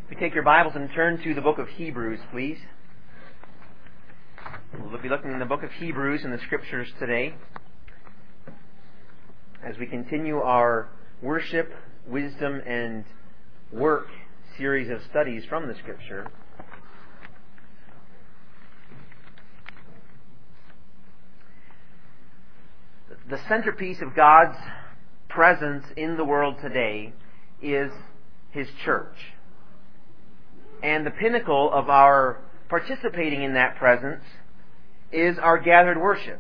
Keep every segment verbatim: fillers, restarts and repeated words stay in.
If you take your Bibles and turn to the book of Hebrews, please. We'll be looking in the book of Hebrews in the Scriptures today as we continue our worship, wisdom, and work series of studies from the Scripture. The centerpiece of God's presence in the world today is His church. And the pinnacle of our participating in that presence is our gathered worship.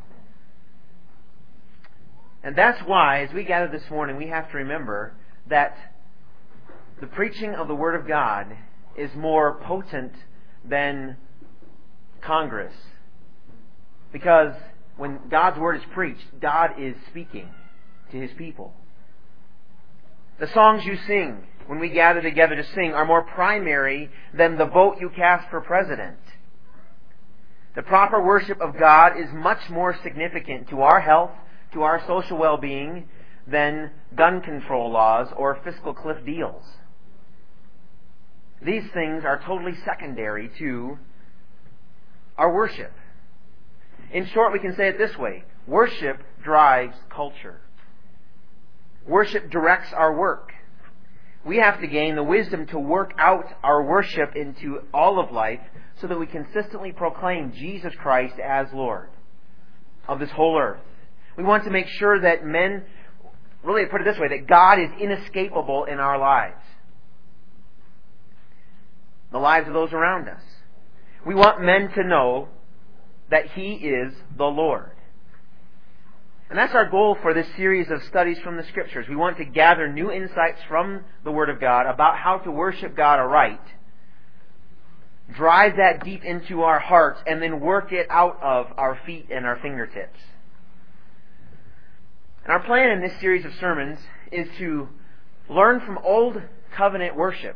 And that's why, as we gather this morning, we have to remember that the preaching of the Word of God is more potent than Congress. Because when God's Word is preached, God is speaking to His people. The songs you sing when we gather together to sing are more primary than the vote you cast for president. The proper worship of God is much more significant to our health, to our social well-being, than gun control laws or fiscal cliff deals. These things are totally secondary to our worship. In short, we can say it this way: worship drives culture. Worship directs our work. We have to gain the wisdom to work out our worship into all of life so that we consistently proclaim Jesus Christ as Lord of this whole earth. We want to make sure that men, really put it this way, that God is inescapable in our lives. The lives of those around us. We want men to know that He is the Lord. And that's our goal for this series of studies from the Scriptures. We want to gather new insights from the Word of God about how to worship God aright, drive that deep into our hearts, and then work it out of our feet and our fingertips. And our plan in this series of sermons is to learn from Old Covenant worship.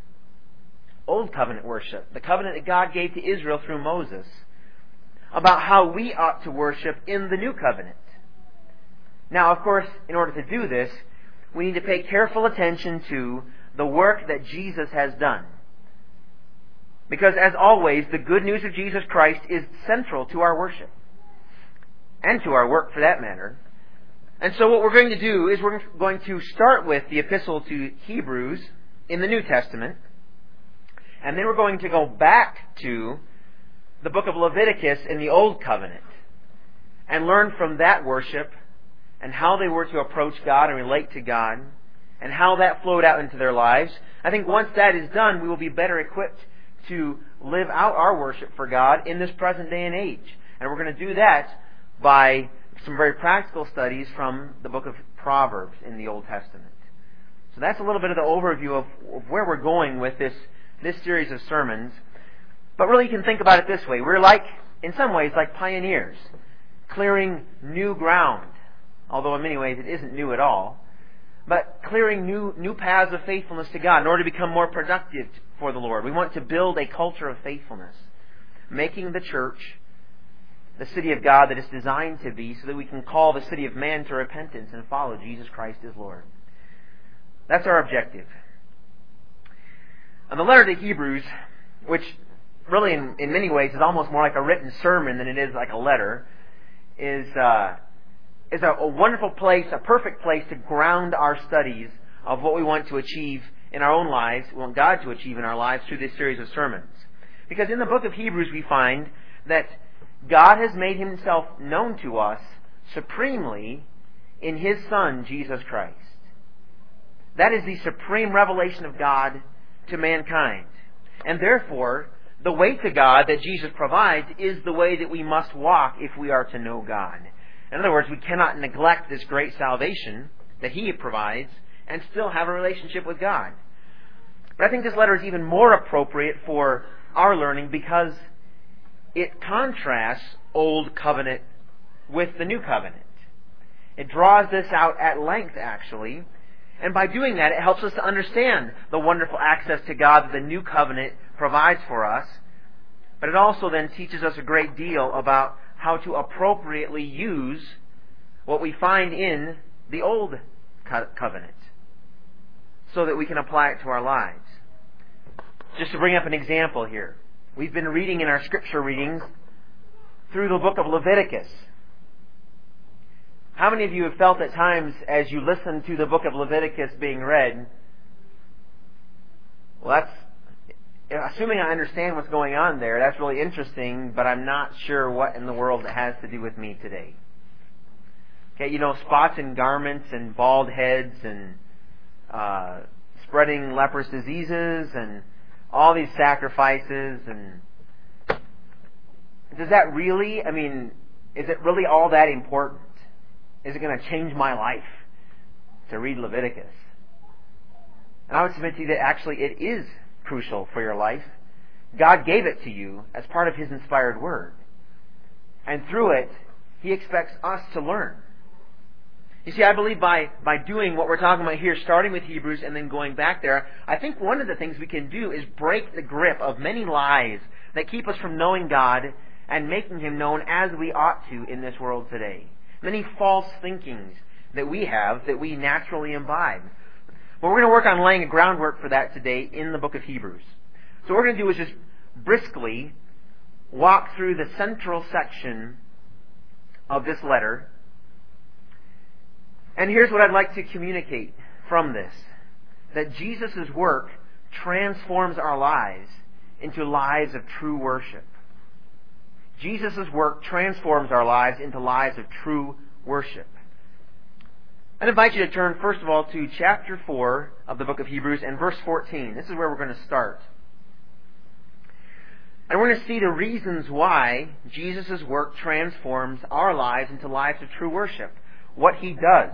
Old Covenant worship, the covenant that God gave to Israel through Moses, about how we ought to worship in the New Covenant. Now, of course, in order to do this, we need to pay careful attention to the work that Jesus has done. Because, as always, the good news of Jesus Christ is central to our worship. And to our work, for that matter. And so what we're going to do is we're going to start with the Epistle to Hebrews in the New Testament. And then we're going to go back to the book of Leviticus in the Old Covenant. And learn from that worship and how they were to approach God and relate to God, and how that flowed out into their lives. I think once that is done, we will be better equipped to live out our worship for God in this present day and age. And we're going to do that by some very practical studies from the book of Proverbs in the Old Testament. So that's a little bit of the overview of, of where we're going with this, this series of sermons. But really, you can think about it this way. We're like, in some ways, like pioneers, clearing new ground. Although in many ways it isn't new at all. But clearing new new paths of faithfulness to God in order to become more productive for the Lord. We want to build a culture of faithfulness. Making the church the city of God that it's designed to be, so that we can call the city of man to repentance and follow Jesus Christ as Lord. That's our objective. And the letter to Hebrews, which really in, in many ways is almost more like a written sermon than it is like a letter, is... Uh, is a, a wonderful place, a perfect place to ground our studies of what we want to achieve in our own lives, we want God to achieve in our lives through this series of sermons. Because in the book of Hebrews we find that God has made Himself known to us supremely in His Son, Jesus Christ. That is the supreme revelation of God to mankind. And therefore, the way to God that Jesus provides is the way that we must walk if we are to know God. In other words, we cannot neglect this great salvation that He provides and still have a relationship with God. But I think this letter is even more appropriate for our learning because it contrasts Old Covenant with the New Covenant. It draws this out at length, actually. And by doing that, it helps us to understand the wonderful access to God that the New Covenant provides for us. But it also then teaches us a great deal about how to appropriately use what we find in the Old Covenant so that we can apply it to our lives. Just to bring up an example here. We've been reading in our scripture readings through the book of Leviticus. How many of you have felt at times as you listen to the book of Leviticus being read, well, that's, assuming I understand what's going on there, that's really interesting, but I'm not sure what in the world it has to do with me today. Okay, you know, spots in garments and bald heads and uh, spreading leprous diseases and all these sacrifices, and does that really, I mean, is it really all that important? Is it going to change my life to read Leviticus? And I would submit to you that actually it is crucial for your life. God gave it to you as part of His inspired Word. And through it, He expects us to learn. You see, I believe by, by doing what we're talking about here, starting with Hebrews and then going back there, I think one of the things we can do is break the grip of many lies that keep us from knowing God and making Him known as we ought to in this world today. Many false thinkings that we have that we naturally imbibe. Well, we're going to work on laying a groundwork for that today in the book of Hebrews. So what we're going to do is just briskly walk through the central section of this letter. And here's what I'd like to communicate from this. That Jesus' work transforms our lives into lives of true worship. Jesus' work transforms our lives into lives of true worship. I'd invite you to turn, first of all, to chapter four of the book of Hebrews and verse fourteen. This is where we're going to start. And we're going to see the reasons why Jesus' work transforms our lives into lives of true worship. What He does.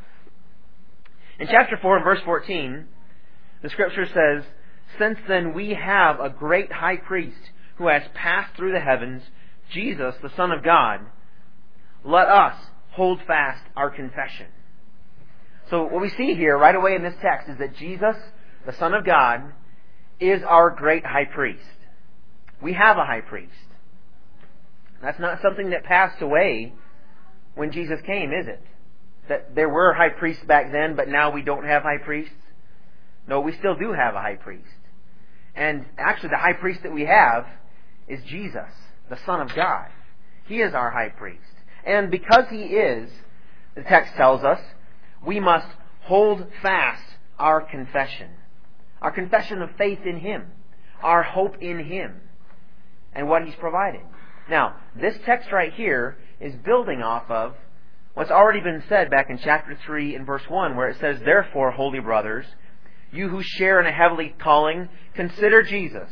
In chapter four and verse fourteen, the Scripture says, "Since then we have a great high priest who has passed through the heavens, Jesus, the Son of God, let us hold fast our confession." So what we see here right away in this text is that Jesus, the Son of God, is our great high priest. We have a high priest. That's not something that passed away when Jesus came, is it? That there were high priests back then, but now we don't have high priests? No, we still do have a high priest. And actually the high priest that we have is Jesus, the Son of God. He is our high priest. And because He is, the text tells us, we must hold fast our confession. Our confession of faith in Him. Our hope in Him. And what He's provided. Now, this text right here is building off of what's already been said back in chapter three and verse one, where it says, "Therefore, holy brothers, you who share in a heavenly calling, consider Jesus,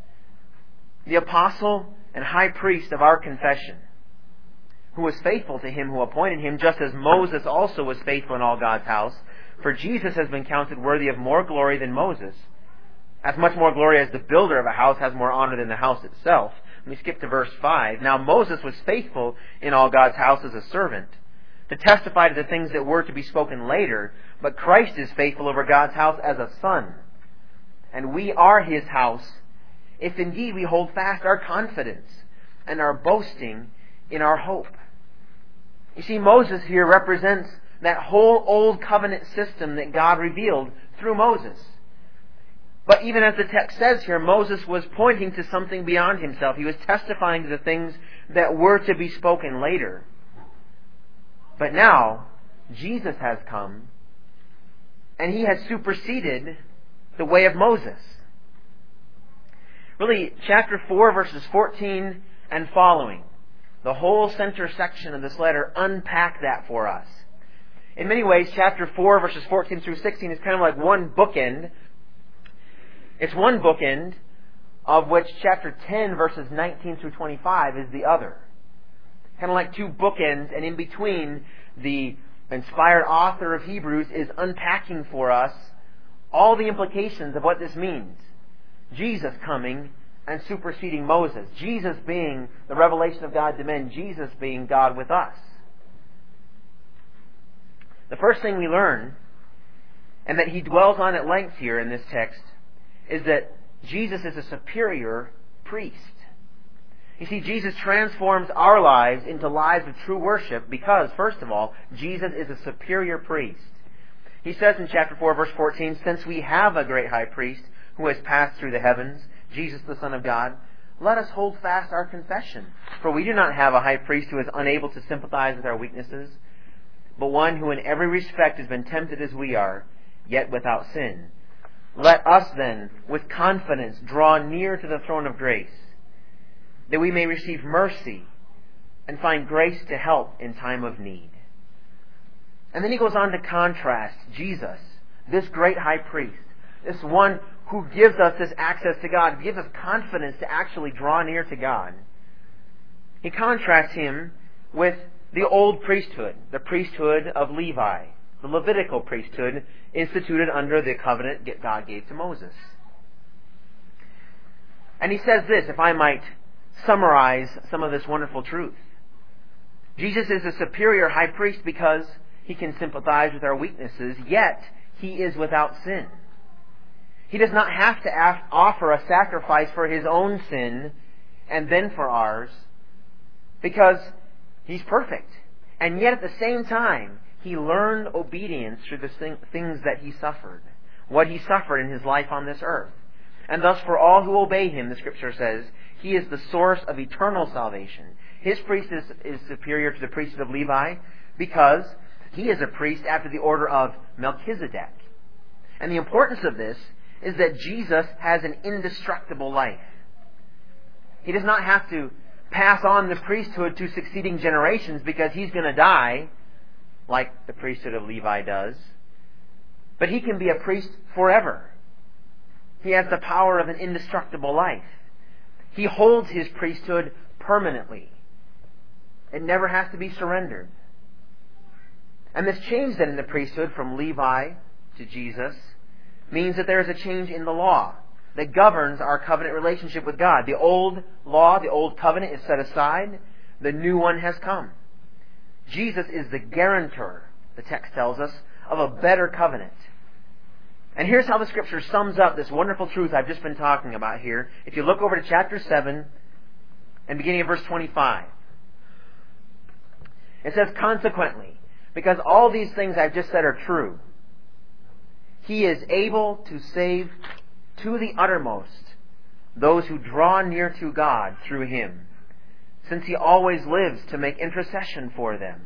the apostle and high priest of our confession, who was faithful to Him who appointed Him, just as Moses also was faithful in all God's house. For Jesus has been counted worthy of more glory than Moses, as much more glory as the builder of a house has more honor than the house itself." Let me skip to verse five. "Now Moses was faithful in all God's house as a servant, to testify to the things that were to be spoken later, but Christ is faithful over God's house as a son. And we are His house, if indeed we hold fast our confidence and our boasting in our hope." You see, Moses here represents that whole old covenant system that God revealed through Moses. But even as the text says here, Moses was pointing to something beyond himself. He was testifying to the things that were to be spoken later. But now, Jesus has come, and He has superseded the way of Moses. Really, chapter four, verses fourteen and following, the whole center section of this letter, unpack that for us. In many ways, chapter four, verses fourteen through sixteen is kind of like one bookend. It's one bookend, of which chapter ten, verses nineteen through twenty-five is the other. Kind of like two bookends, and in between, the inspired author of Hebrews is unpacking for us all the implications of what this means. Jesus coming and superseding Moses. Jesus being the revelation of God to men. Jesus being God with us. The first thing we learn, and that he dwells on at length here in this text, is that Jesus is a superior priest. You see, Jesus transforms our lives into lives of true worship because, first of all, Jesus is a superior priest. He says in chapter four, verse fourteen, "Since we have a great high priest who has passed through the heavens, Jesus the Son of God, let us hold fast our confession. For we do not have a high priest who is unable to sympathize with our weaknesses, but one who in every respect has been tempted as we are, yet without sin. Let us then, with confidence, draw near to the throne of grace, that we may receive mercy and find grace to help in time of need. And then he goes on to contrast Jesus, this great high priest, this one who gives us this access to God, gives us confidence to actually draw near to God. He contrasts him with the old priesthood, the priesthood of Levi, the Levitical priesthood instituted under the covenant God gave to Moses. And he says this, if I might summarize some of this wonderful truth. Jesus is a superior high priest because he can sympathize with our weaknesses, yet he is without sin. He does not have to offer a sacrifice for his own sin and then for ours, because he's perfect. And yet at the same time, he learned obedience through the things that he suffered, what he suffered in his life on this earth. And thus for all who obey him, the Scripture says, he is the source of eternal salvation. His priest is, is superior to the priesthood of Levi because he is a priest after the order of Melchizedek. And the importance of this is that Jesus has an indestructible life. He does not have to pass on the priesthood to succeeding generations because he's going to die like the priesthood of Levi does. But he can be a priest forever. He has the power of an indestructible life. He holds his priesthood permanently. It never has to be surrendered. And this change then in the priesthood from Levi to Jesus means that there is a change in the law that governs our covenant relationship with God. The old law, the old covenant is set aside. The new one has come. Jesus is the guarantor, the text tells us, of a better covenant. And here's how the Scripture sums up this wonderful truth I've just been talking about here. If you look over to chapter seven and beginning of verse twenty-five. It says, consequently, because all these things I've just said are true, he is able to save to the uttermost those who draw near to God through him, since he always lives to make intercession for them.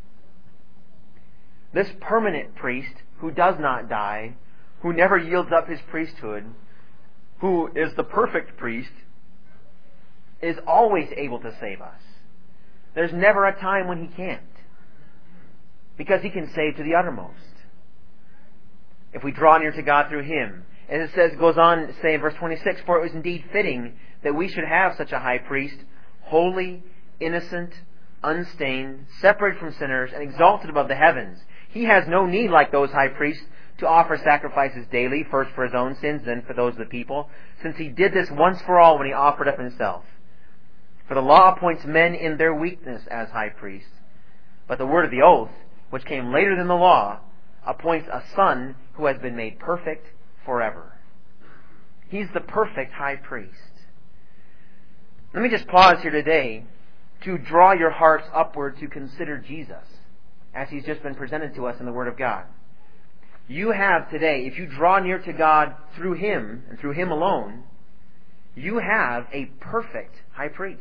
This permanent priest who does not die, who never yields up his priesthood, who is the perfect priest, is always able to save us. There's never a time when he can't, because he can save to the uttermost. If we draw near to God through him, as it says, goes on to say in verse twenty-six, for it was indeed fitting that we should have such a high priest, holy, innocent, unstained, separated from sinners, and exalted above the heavens. He has no need, like those high priests, to offer sacrifices daily, first for his own sins, then for those of the people, since he did this once for all when he offered up himself. For the law appoints men in their weakness as high priests, but the word of the oath, which came later than the law, appoints a son who has been made perfect forever. He's the perfect high priest. Let me just pause here today to draw your hearts upward to consider Jesus as he's just been presented to us in the Word of God. You have today, if you draw near to God through him and through him alone, you have a perfect high priest.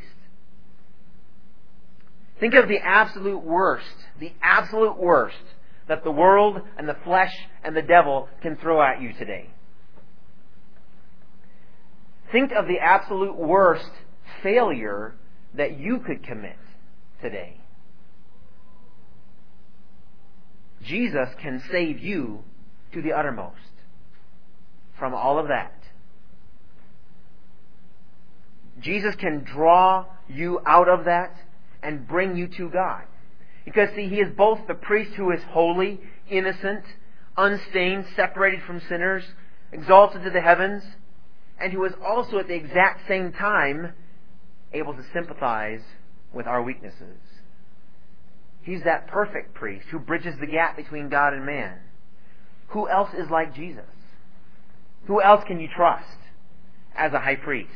Think of the absolute worst, the absolute worst that the world and the flesh and the devil can throw at you today. Think of the absolute worst failure that you could commit today. Jesus can save you to the uttermost from all of that. Jesus can draw you out of that and bring you to God. Because, see, he is both the priest who is holy, innocent, unstained, separated from sinners, exalted to the heavens, and who is also at the exact same time able to sympathize with our weaknesses. He's that perfect priest who bridges the gap between God and man. Who else is like Jesus? Who else can you trust as a high priest?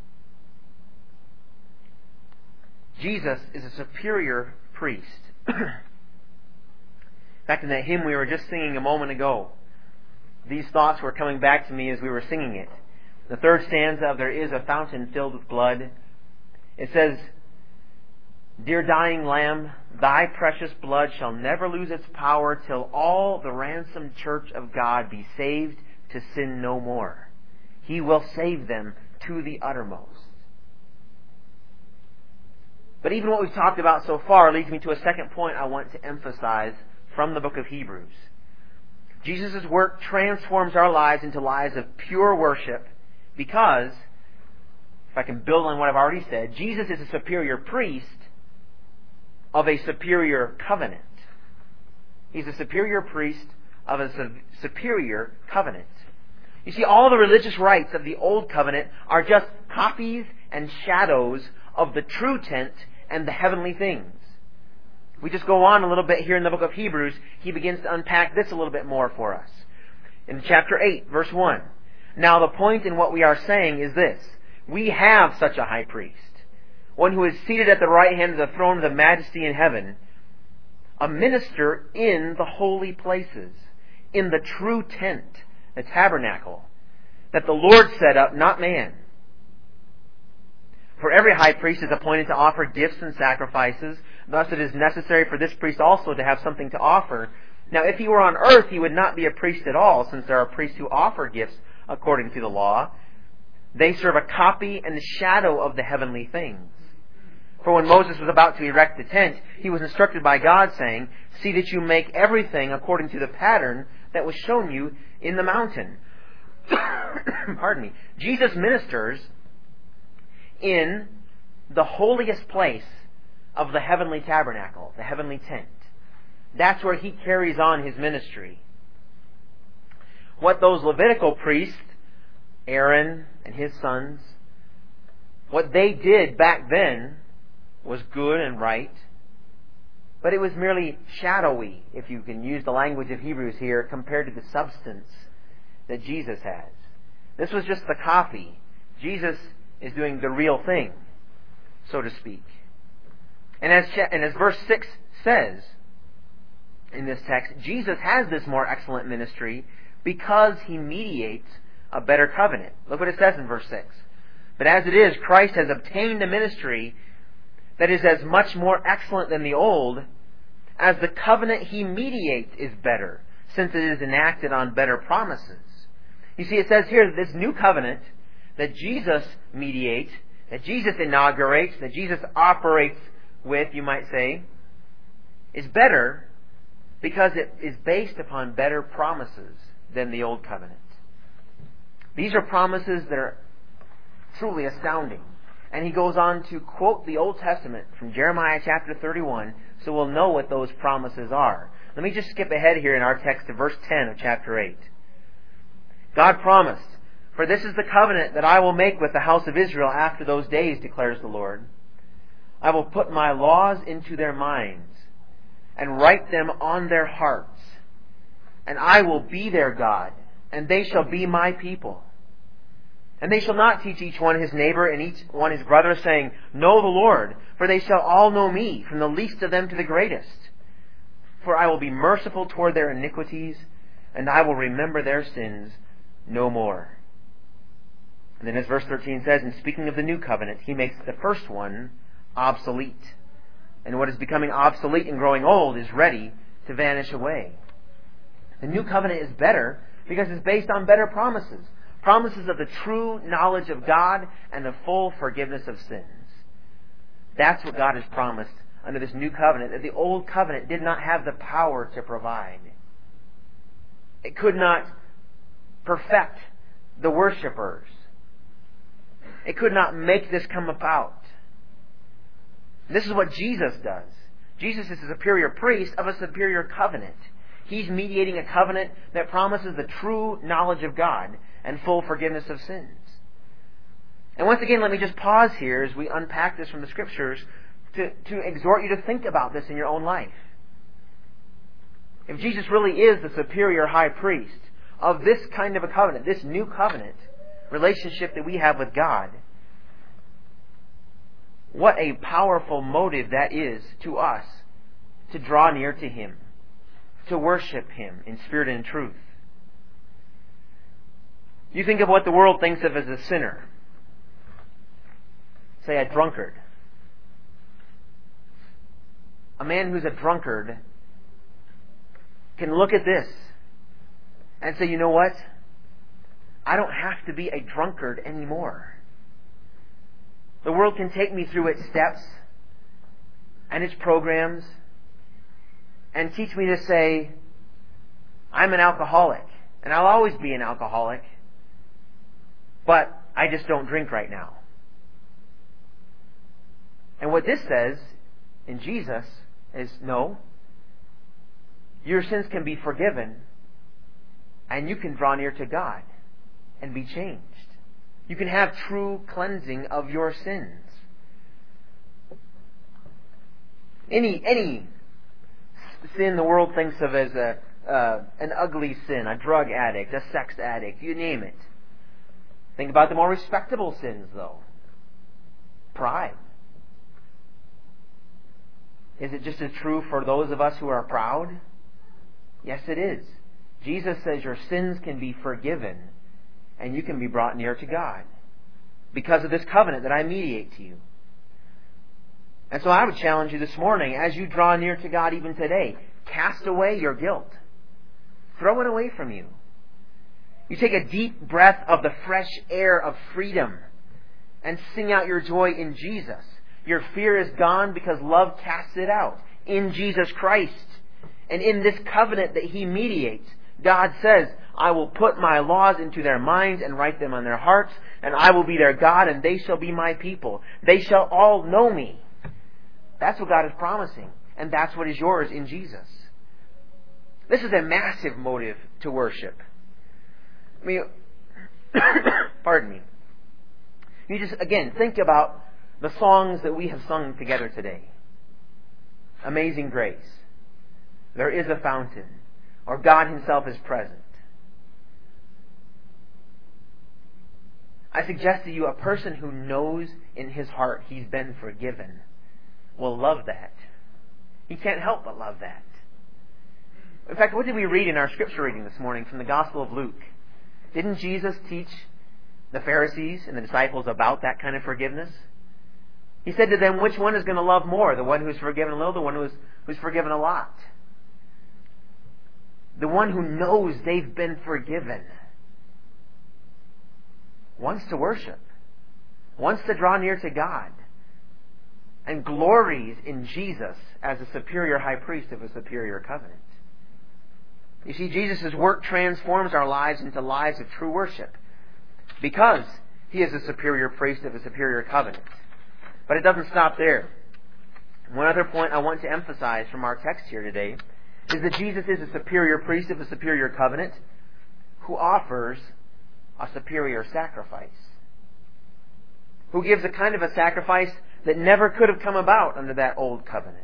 Jesus is a superior priest. In fact, in that hymn we were just singing a moment ago, these thoughts were coming back to me as we were singing it. The third stanza of There is a Fountain Filled with Blood, it says, Dear dying Lamb, thy precious blood shall never lose its power till all the ransomed church of God be saved to sin no more. He will save them to the uttermost. But even what we've talked about so far leads me to a second point I want to emphasize from the book of Hebrews. Jesus' work transforms our lives into lives of pure worship because, if I can build on what I've already said, Jesus is a superior priest of a superior covenant. He's a superior priest of a superior covenant. You see, all the religious rites of the Old Covenant are just copies and shadows of the true tent and the heavenly things. We just go on a little bit here in the book of Hebrews. He begins to unpack this a little bit more for us. In chapter eight, verse one. Now the point in what we are saying is this. We have such a high priest, one who is seated at the right hand of the throne of the majesty in heaven, a minister in the holy places, in the true tent, the tabernacle, that the Lord set up, not man. For every high priest is appointed to offer gifts and sacrifices. Thus it is necessary for this priest also to have something to offer. Now if he were on earth, he would not be a priest at all, since there are priests who offer gifts according to the law. They serve a copy and the shadow of the heavenly things. For when Moses was about to erect the tent, he was instructed by God, saying, See that you make everything according to the pattern that was shown you in the mountain. Pardon me. Jesus ministers in the holiest place of the heavenly tabernacle, the heavenly tent. That's where he carries on his ministry. What those Levitical priests, Aaron and his sons, what they did back then was good and right, but it was merely shadowy, if you can use the language of Hebrews here, compared to the substance that Jesus has. This was just the copy. Jesus is doing the real thing, so to speak. And as, and as verse six says in this text, Jesus has this more excellent ministry because he mediates a better covenant. Look what it says in verse six. But as it is, Christ has obtained a ministry that is as much more excellent than the old, as the covenant he mediates is better, since it is enacted on better promises. You see, it says here that this new covenant that Jesus mediates, that Jesus inaugurates, that Jesus operates with, you might say, is better because it is based upon better promises than the old covenant. These are promises that are truly astounding. And he goes on to quote the Old Testament from Jeremiah chapter thirty-one, so we'll know what those promises are. Let me just skip ahead here in our text to verse ten of chapter eight. God promised, For this is the covenant that I will make with the house of Israel after those days, declares the Lord. I will put my laws into their minds and write them on their hearts. And I will be their God, and they shall be my people. And they shall not teach each one his neighbor and each one his brother, saying, Know the Lord, for they shall all know me, from the least of them to the greatest. For I will be merciful toward their iniquities, and I will remember their sins no more. And then as verse thirteen says, in speaking of the new covenant, he makes the first one obsolete. And what is becoming obsolete and growing old is ready to vanish away. The new covenant is better because it's based on better promises. Promises of the true knowledge of God and the full forgiveness of sins. That's what God has promised under this new covenant, that the old covenant did not have the power to provide. It could not perfect the worshipers. It could not make this come about. This is what Jesus does. Jesus is a superior priest of a superior covenant. He's mediating a covenant that promises the true knowledge of God and full forgiveness of sins. And once again, let me just pause here as we unpack this from the Scriptures to, to exhort you to think about this in your own life. If Jesus really is the superior high priest of this kind of a covenant, this new covenant relationship that we have with God, what a powerful motive that is to us to draw near to Him, to worship Him in spirit and truth. You think of what the world thinks of as a sinner. Say a drunkard. A man who's a drunkard can look at this and say, you know what? I don't have to be a drunkard anymore. The world can take me through its steps and its programs and teach me to say, I'm an alcoholic, and I'll always be an alcoholic, but I just don't drink right now. And what this says in Jesus is, no, your sins can be forgiven, and you can draw near to God and be changed. You can have true cleansing of your sins. Any any sin the world thinks of as a uh, an ugly sin, a drug addict, a sex addict, you name it. Think about the more respectable sins, though. Pride. Is it just as true for those of us who are proud? Yes, it is. Jesus says your sins can be forgiven and you can be brought near to God because of this covenant that I mediate to you. And so I would challenge you this morning, as you draw near to God even today, cast away your guilt. Throw it away from you. You take a deep breath of the fresh air of freedom and sing out your joy in Jesus. Your fear is gone because love casts it out in Jesus Christ. And in this covenant that He mediates, God says, I will put my laws into their minds and write them on their hearts, and I will be their God, and they shall be my people. They shall all know me. That's what God is promising, and that's what is yours in Jesus. This is a massive motive to worship. I mean, pardon me. You just, again, think about the songs that we have sung together today. Amazing Grace. There is a fountain. Or God Himself is present. I suggest to you, a person who knows in his heart he's been forgiven will love that. He can't help but love that. In fact, what did we read in our scripture reading this morning from the Gospel of Luke? Didn't Jesus teach the Pharisees and the disciples about that kind of forgiveness? He said to them, which one is going to love more? The one who's forgiven a little, the one who's, who's forgiven a lot? The one who knows they've been forgiven wants to worship, wants to draw near to God, and glories in Jesus as a superior high priest of a superior covenant. You see, Jesus' work transforms our lives into lives of true worship because He is a superior priest of a superior covenant. But it doesn't stop there. One other point I want to emphasize from our text here today is that Jesus is a superior priest of a superior covenant who offers a superior sacrifice. Who gives a kind of a sacrifice that never could have come about under that old covenant.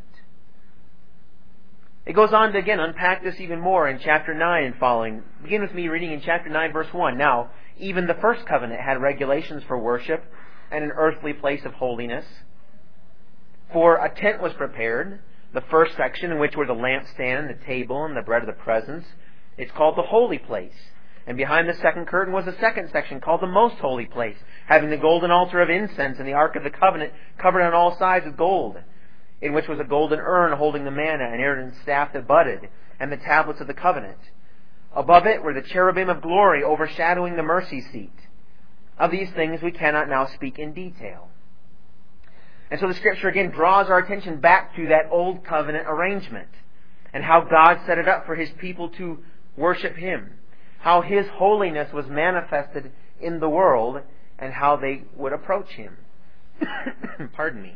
It goes on to again unpack this even more in chapter nine and following. Begin with me reading in chapter nine verse one. Now, even the first covenant had regulations for worship and an earthly place of holiness. For a tent was prepared, the first section in which were the lampstand, the table, and the bread of the presence. It's called the holy place. And behind the second curtain was a second section called the most holy place, having the golden altar of incense and the ark of the covenant covered on all sides with gold, in which was a golden urn holding the manna and Aaron's staff that budded, and the tablets of the covenant. Above it were the cherubim of glory overshadowing the mercy seat. Of these things we cannot now speak in detail. And so the Scripture again draws our attention back to that old covenant arrangement and how God set it up for His people to worship Him. How His holiness was manifested in the world and how they would approach Him. Pardon me.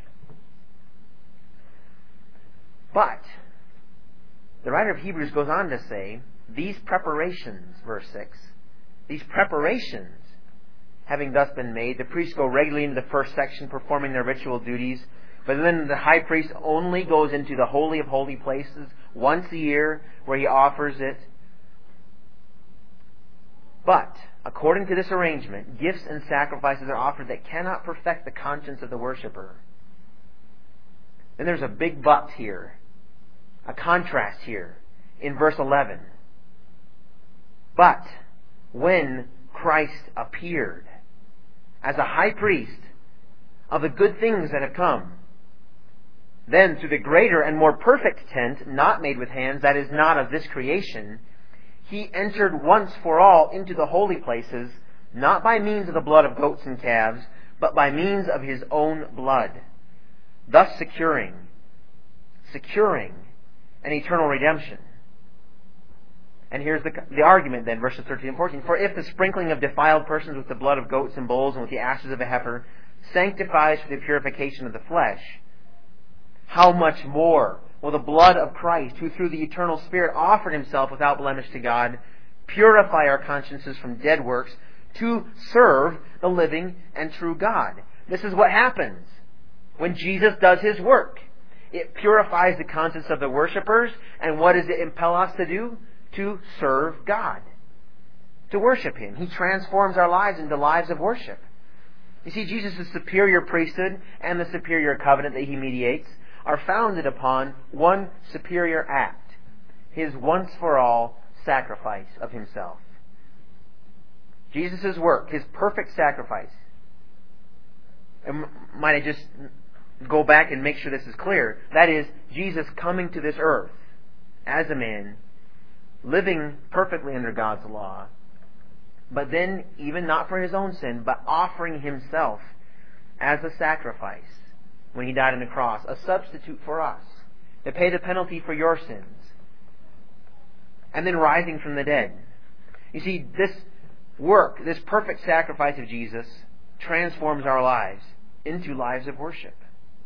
But the writer of Hebrews goes on to say, these preparations, verse six, these preparations having thus been made, the priests go regularly into the first section performing their ritual duties, but then the high priest only goes into the Holy of Holy Places once a year where he offers it. But, according to this arrangement, gifts and sacrifices are offered that cannot perfect the conscience of the worshiper. Then there's a big but here, a contrast here in verse eleven. But when Christ appeared as a high priest of the good things that have come. Then through the greater and more perfect tent, not made with hands, that is not of this creation, He entered once for all into the holy places, not by means of the blood of goats and calves, but by means of His own blood, thus securing, securing an eternal redemption. And here's the, the argument then, verses thirteen and fourteen. For if the sprinkling of defiled persons with the blood of goats and bulls and with the ashes of a heifer sanctifies for the purification of the flesh, how much more will the blood of Christ, who through the eternal Spirit offered Himself without blemish to God, purify our consciences from dead works to serve the living and true God? This is what happens when Jesus does His work. It purifies the conscience of the worshipers, and what does it impel us to do? To serve God, to worship Him. He transforms our lives into lives of worship. You see, Jesus' superior priesthood and the superior covenant that He mediates are founded upon one superior act, His once-for-all sacrifice of Himself. Jesus' work, His perfect sacrifice. And might I just go back and make sure this is clear? That is, Jesus coming to this earth as a man, living perfectly under God's law, but then even not for His own sin, but offering Himself as a sacrifice when He died on the cross, a substitute for us, to pay the penalty for your sins, and then rising from the dead. You see, this work, this perfect sacrifice of Jesus, transforms our lives into lives of worship.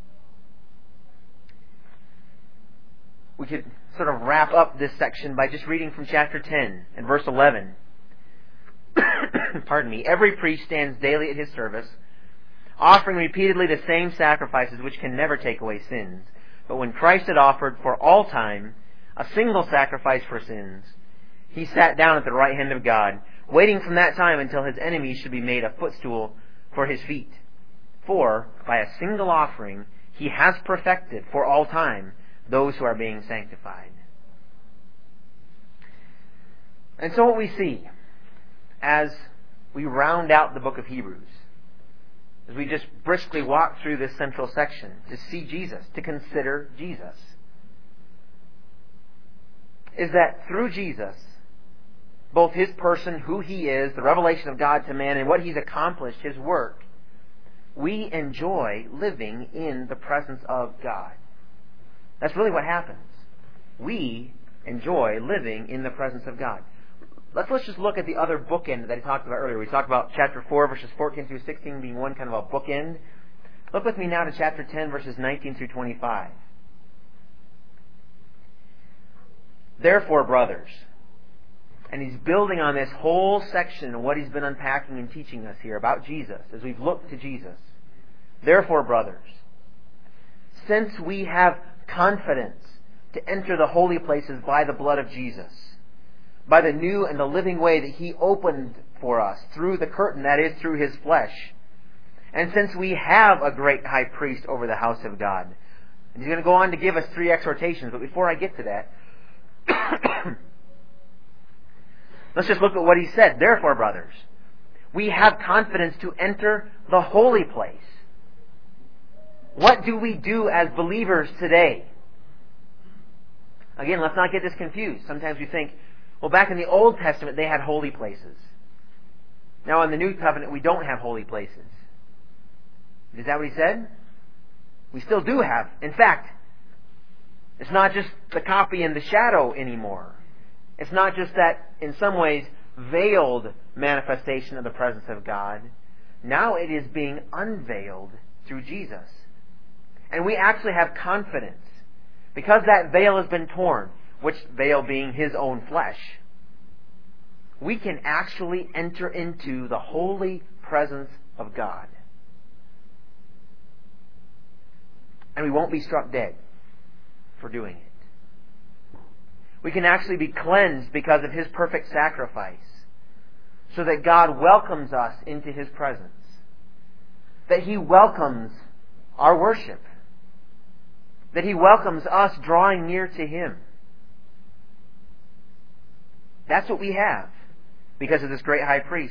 We could sort of wrap up this section by just reading from chapter ten and verse eleven. Pardon me. Every priest stands daily at his service, offering repeatedly the same sacrifices which can never take away sins. But when Christ had offered for all time a single sacrifice for sins, He sat down at the right hand of God, waiting from that time until His enemies should be made a footstool for His feet. For by a single offering He has perfected for all time those who are being sanctified. And so what we see as we round out the book of Hebrews, as we just briskly walk through this central section, to see Jesus, to consider Jesus, is that through Jesus, both His person, who He is, the revelation of God to man, and what He's accomplished, His work, we enjoy living in the presence of God. That's really what happens. We enjoy living in the presence of God. Let's, let's just look at the other bookend that I talked about earlier. We talked about chapter four, verses fourteen through sixteen being one kind of a bookend. Look with me now to chapter ten, verses nineteen through twenty-five. Therefore, brothers, and he's building on this whole section of what he's been unpacking and teaching us here about Jesus, as we've looked to Jesus. Therefore, brothers, since we have confidence to enter the holy places by the blood of Jesus, by the new and the living way that He opened for us through the curtain, that is, through His flesh. And since we have a great high priest over the house of God, and he's going to go on to give us three exhortations, but before I get to that, let's just look at what he said. Therefore, brothers, we have confidence to enter the holy place. What do we do as believers today? Again, let's not get this confused. Sometimes we think, well, back in the Old Testament, they had holy places. Now, in the New Covenant, we don't have holy places. Is that what he said? We still do have. In fact, it's not just the copy and the shadow anymore. It's not just that, in some ways, veiled manifestation of the presence of God. Now it is being unveiled through Jesus. And we actually have confidence, because that veil has been torn, which veil being His own flesh. We can actually enter into the holy presence of God. And we won't be struck dead for doing it. We can actually be cleansed because of His perfect sacrifice, so that God welcomes us into His presence. That He welcomes our worship. That He welcomes us drawing near to Him. That's what we have because of this great high priest.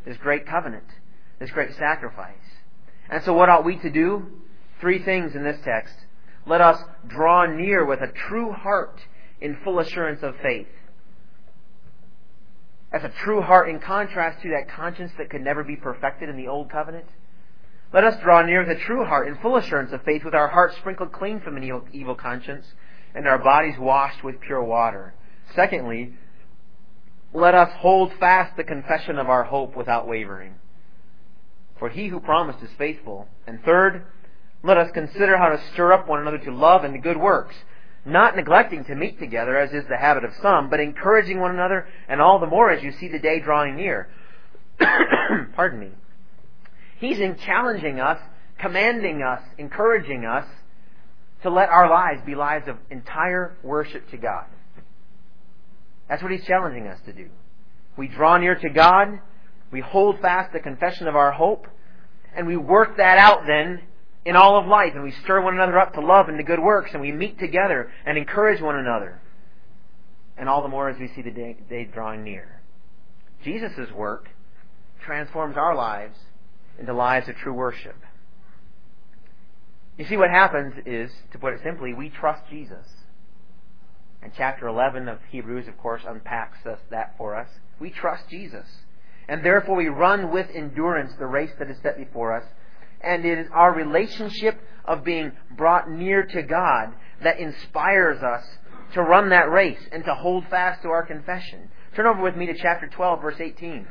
this great covenant, this great sacrifice. And so what ought we to do? Three things in this text. Let us draw near with a true heart in full assurance of faith. That's a true heart in contrast to that conscience that could never be perfected in the old covenant. Let us draw near with a true heart in full assurance of faith, with our hearts sprinkled clean from an evil, evil conscience and our bodies washed with pure water. Secondly, let us hold fast the confession of our hope without wavering, for He who promised is faithful. And third, let us consider how to stir up one another to love and to good works, not neglecting to meet together, as is the habit of some, but encouraging one another, and all the more as you see the day drawing near. Pardon me. He's in challenging us, commanding us, encouraging us to let our lives be lives of entire worship to God. That's what He's challenging us to do. We draw near to God, we hold fast the confession of our hope, and we work that out then in all of life, and we stir one another up to love and to good works, and we meet together and encourage one another. And all the more as we see the day, day drawing near. Jesus' work transforms our lives into lives of true worship. You see, what happens is, to put it simply, we trust Jesus. And chapter eleven of Hebrews, of course, unpacks us, that for us. We trust Jesus. And therefore we run with endurance the race that is set before us. And it is our relationship of being brought near to God that inspires us to run that race and to hold fast to our confession. Turn over with me to chapter twelve, verse eighteen.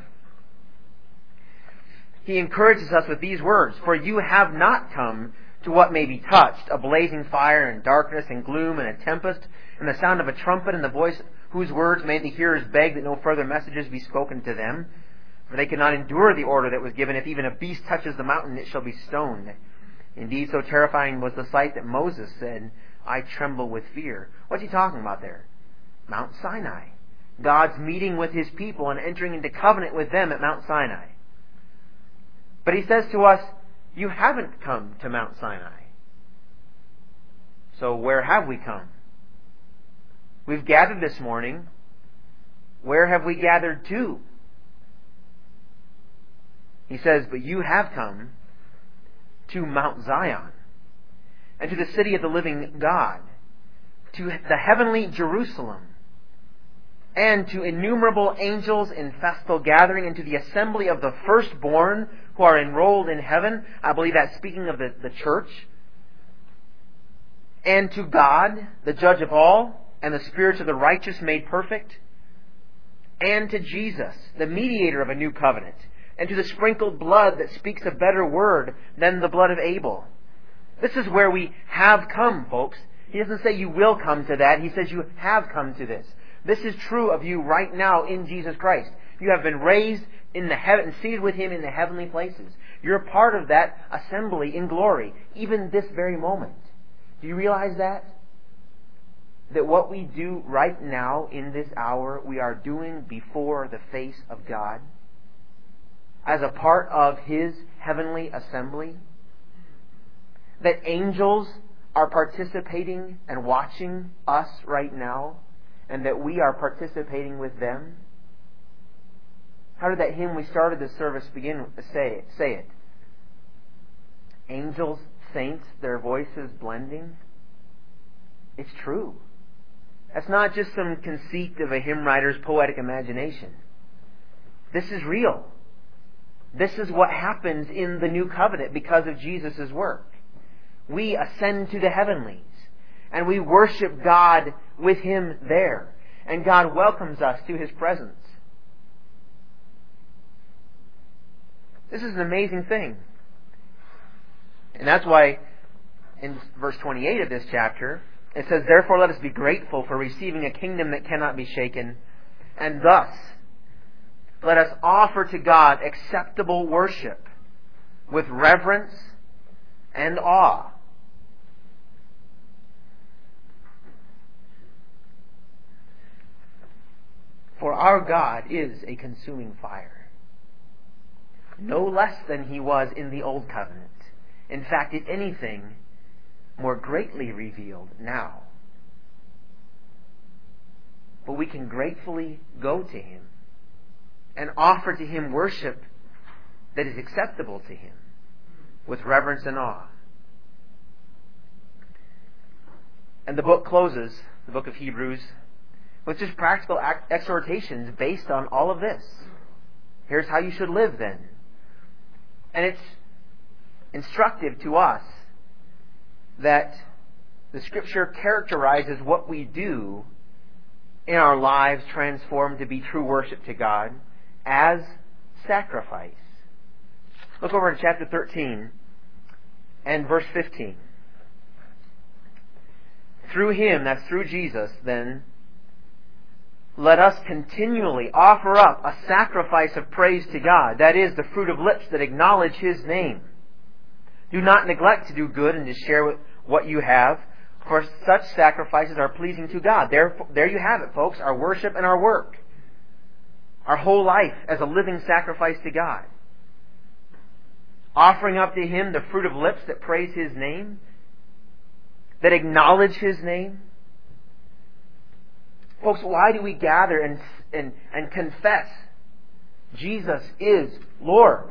He encourages us with these words, "For you have not come to what may be touched, a blazing fire and darkness and gloom and a tempest and the sound of a trumpet and the voice whose words made the hearers beg that no further messages be spoken to them. For they could not endure the order that was given, if even a beast touches the mountain, it shall be stoned. Indeed, so terrifying was the sight that Moses said, I tremble with fear." What's he talking about there? Mount Sinai. God's meeting with His people and entering into covenant with them at Mount Sinai. But He says to us, you haven't come to Mount Sinai. So where have we come? We've gathered this morning. Where have we gathered to? He says, but you have come to Mount Zion, and to the city of the living God, to the heavenly Jerusalem, and to innumerable angels in festal gathering, and to the assembly of the firstborn who are enrolled in heaven. I believe that's speaking of the, the church. And to God, the judge of all, and the spirits of the righteous made perfect. And to Jesus, the mediator of a new covenant. And to the sprinkled blood that speaks a better word than the blood of Abel. This is where we have come, folks. He doesn't say you will come to that. He says you have come to this. This is true of you right now in Jesus Christ. You have been raised in the heaven and seated with Him in the heavenly places. You're part of that assembly in glory, even this very moment. Do you realize that? That what we do right now in this hour, we are doing before the face of God, as a part of His heavenly assembly. That angels are participating and watching us right now, and that we are participating with them. How did that hymn we started this service begin to say, say it? Angels, saints, their voices blending. It's true. That's not just some conceit of a hymn writer's poetic imagination. This is real. This is what happens in the new covenant because of Jesus' work. We ascend to the heavenlies, and we worship God with Him there. And God welcomes us to His presence. This is an amazing thing. And that's why in verse twenty-eight of this chapter, it says, "Therefore let us be grateful for receiving a kingdom that cannot be shaken, and thus let us offer to God acceptable worship with reverence and awe." For our God is a consuming fire, no less than He was in the Old Covenant. In fact, if anything, more greatly revealed now. But we can gratefully go to Him and offer to Him worship that is acceptable to Him with reverence and awe. And the book closes, the book of Hebrews, with just practical exhortations based on all of this. Here's how you should live then. And it's instructive to us that the Scripture characterizes what we do in our lives transformed to be true worship to God as sacrifice. Look over to chapter thirteen and verse fifteen. Through Him, that's through Jesus, then, let us continually offer up a sacrifice of praise to God. That is, the fruit of lips that acknowledge His name. Do not neglect to do good and to share with what you have, for such sacrifices are pleasing to God. There, there you have it, folks, our worship and our work. Our whole life as a living sacrifice to God. Offering up to Him the fruit of lips that praise His name, that acknowledge His name. Folks, why do we gather and, and, and confess Jesus is Lord?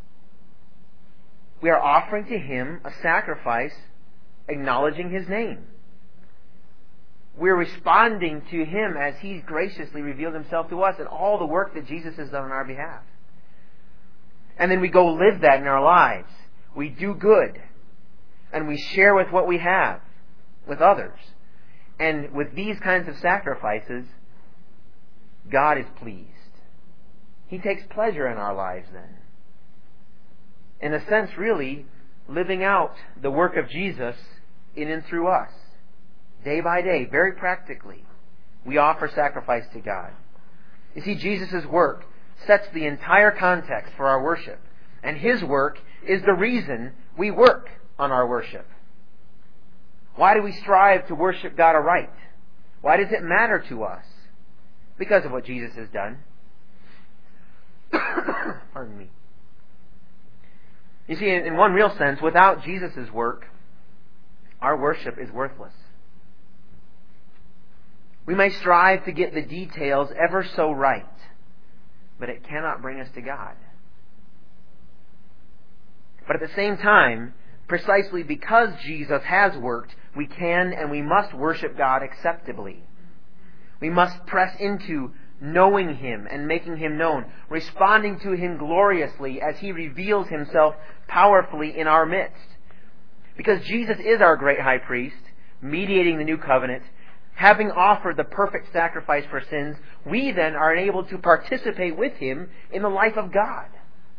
We are offering to Him a sacrifice acknowledging His name. We're responding to Him as He's graciously revealed Himself to us and all the work that Jesus has done on our behalf. And then we go live that in our lives. We do good. And we share with what we have with others. And with these kinds of sacrifices, God is pleased. He takes pleasure in our lives then. In a sense, really, living out the work of Jesus in and through us. Day by day, very practically, we offer sacrifice to God. You see, Jesus' work sets the entire context for our worship. And His work is the reason we work on our worship. Why do we strive to worship God aright? Why does it matter to us? Because of what Jesus has done. Pardon me. You see, in one real sense, without Jesus' work, our worship is worthless. We may strive to get the details ever so right, but it cannot bring us to God. But at the same time, precisely because Jesus has worked, we can and we must worship God acceptably. We must press into knowing Him and making Him known, responding to Him gloriously as He reveals Himself powerfully in our midst. Because Jesus is our great high priest, mediating the new covenant, having offered the perfect sacrifice for sins, we then are enabled to participate with Him in the life of God.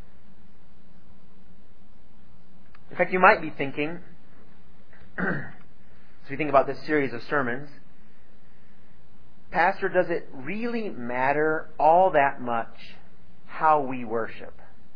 In fact, you might be thinking, as we think about this series of sermons, Pastor, does it really matter all that much how we worship?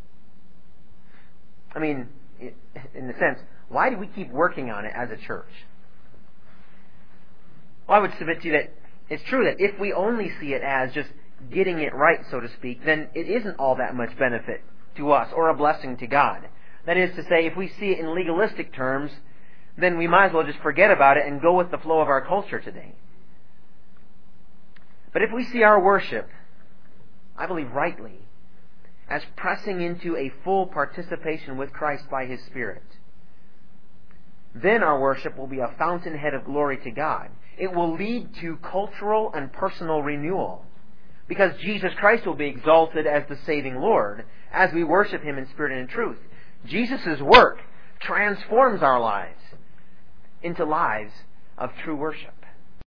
I mean, in a sense, why do we keep working on it as a church? Well, I would submit to you that it's true that if we only see it as just getting it right, so to speak, then it isn't all that much benefit to us or a blessing to God. That is to say, if we see it in legalistic terms, then we might as well just forget about it and go with the flow of our culture today. But if we see our worship, I believe rightly, as pressing into a full participation with Christ by His Spirit, then our worship will be a fountainhead of glory to God. It will lead to cultural and personal renewal, because Jesus Christ will be exalted as the saving Lord as we worship Him in spirit and in truth. Jesus' work transforms our lives into lives of true worship.